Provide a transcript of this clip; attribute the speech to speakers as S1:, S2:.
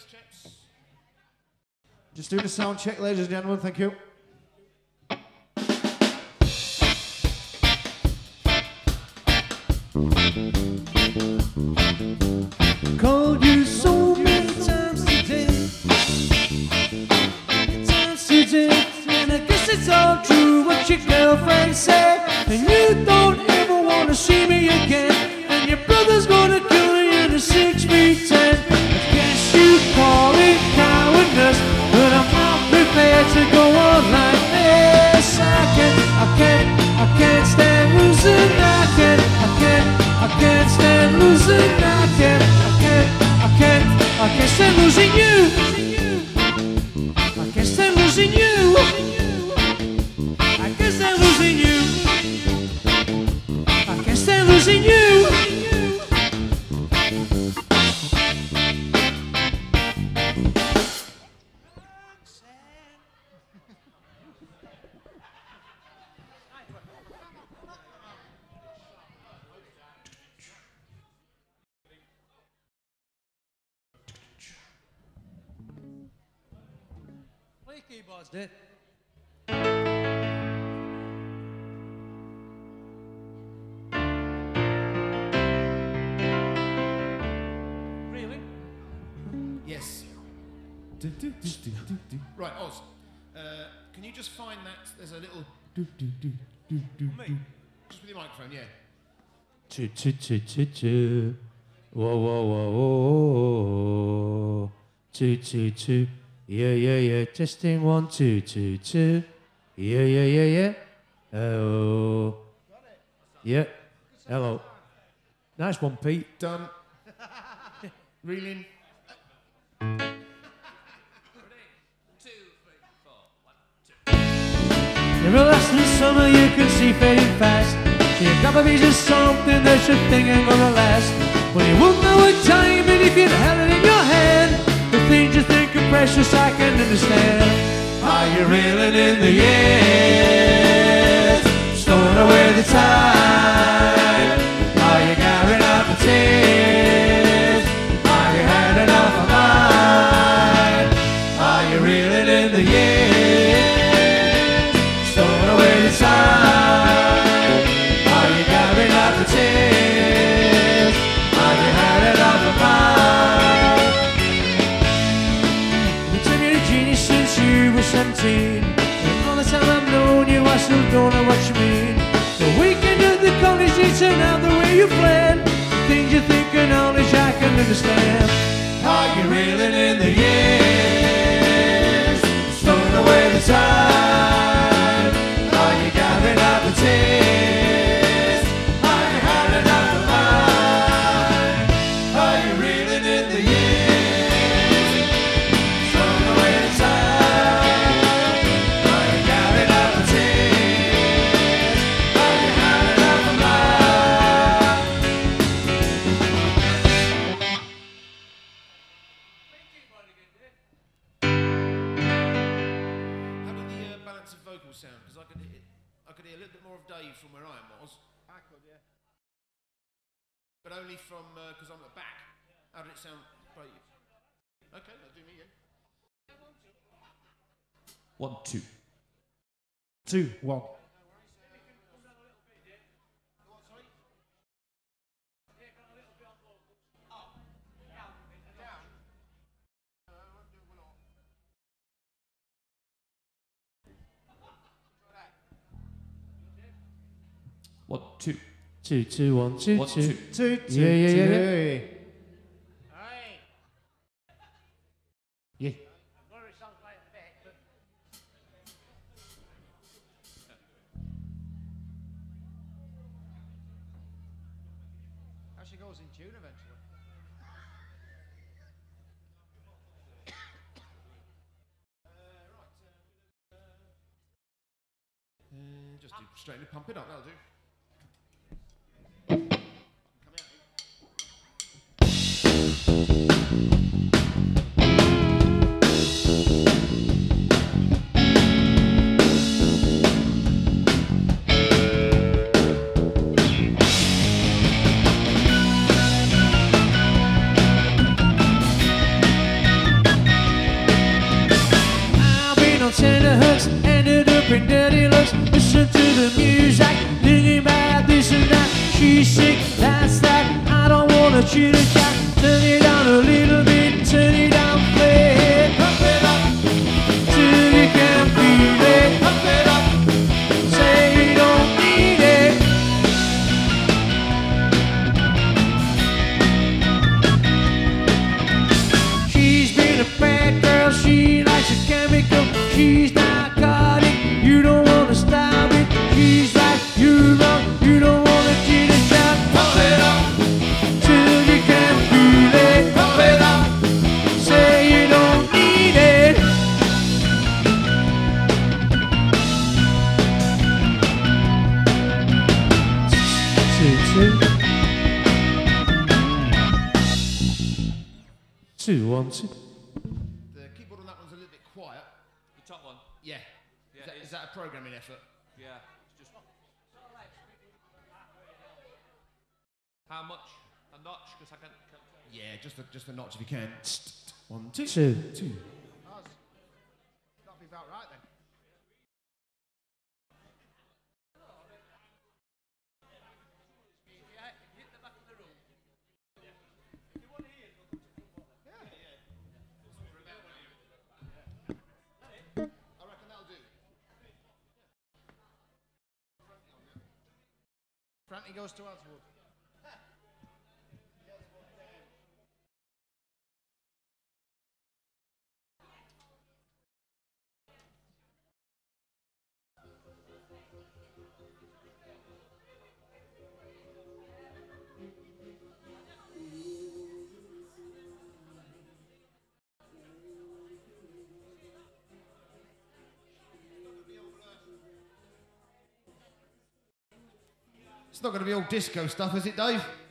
S1: Just doing a sound check, ladies and gentlemen. Thank you.
S2: Called you so many times today, and I guess it's all true what your girlfriend said. And you don't ever want to see me again, and your brother's gonna kill you in a 6'10". I guess you call it cowardice, but I'm not prepared to go on like this. I can't stand losing. I can't stand losing. I can't stand losing you. I can't stand losing you. I can't stand losing you. I can't stand losing you. Play keyboards, Dad. Really?
S3: Yes. Right, Oz. Can you just find that? There's a little.
S2: Me?
S3: Just with your microphone, yeah.
S2: Choo choo choo choo choo. Whoa whoa whoa whoa. Choo choo choo. Yeah. Testing 1 2 2 2. Yeah. Oh. Yeah. Hello. Nice one, Pete.
S3: Done. Reeling.
S2: Everlasting summer you can see fading fast. So you've gotta be just something that you think ain't gonna last. Well, you won't know what time and if you'd held it in your hand. The things you think are precious I can understand. Are you reeling in the years? Storing away the time? Are you gathering up the tears? Are you had enough of mine? Are you reeling in the years? Storing away the time? Are you gathering up the tears? Are you had enough of mine? You took me to genius since you were 17. And all the time I've known you, I still don't know what you mean. The weekend at the college, you turned out the way you planned. Things you think are knowledge I can understand. Are you reeling in the years? Storing away the time? Are you gathering up the tears? Are you had enough of mine? Are you reeling in the years? Storing away the time? Are you gathering up the tears? Are you had enough of mine?
S3: How about the balance of vocal sound? Because I could hear a little bit more of Dave from where I was.
S1: I could, yeah.
S3: But only from, because I'm at the back. How did it sound? Great. Okay, that'll do me again.
S4: 1 2.
S1: 2 1.
S4: One, two.
S2: 2 2 1 2
S4: 1
S2: 2.
S4: 2.
S1: 2 2
S2: Yeah.
S1: Yeah. Actually goes in tune eventually.
S3: Just do straight and pump it up, that'll do.
S2: sleeping dirty looks. Listen to the music, thinking about this and that. She's sick, that's that. I don't wanna cheat a chat. Turn it down a little bit, turn it down, play it. Pump it up till you can't feel it. Pump it up, say you don't need it. She's been a bad girl, she likes a chemical. She's narcotic, you don't wanna stop it. She's like, you wrong, you don't wanna cheat a chat. Pump it up till you can't feel it. Pump it up, say you don't need it. Two, 1, 2.
S3: The keyboard on that one's a little bit quiet.
S4: The top one.
S3: Yeah. Is that a programming effort?
S4: Yeah. Just. How much? A notch? Because I can't.
S3: Yeah, just a notch if you can. 1, 2.
S2: 2.
S3: Two.
S1: That'll be about right then.
S3: I reckon that'll do.
S1: Frankie goes to Aswood.
S3: It's not going to be all disco stuff, is it, Dave?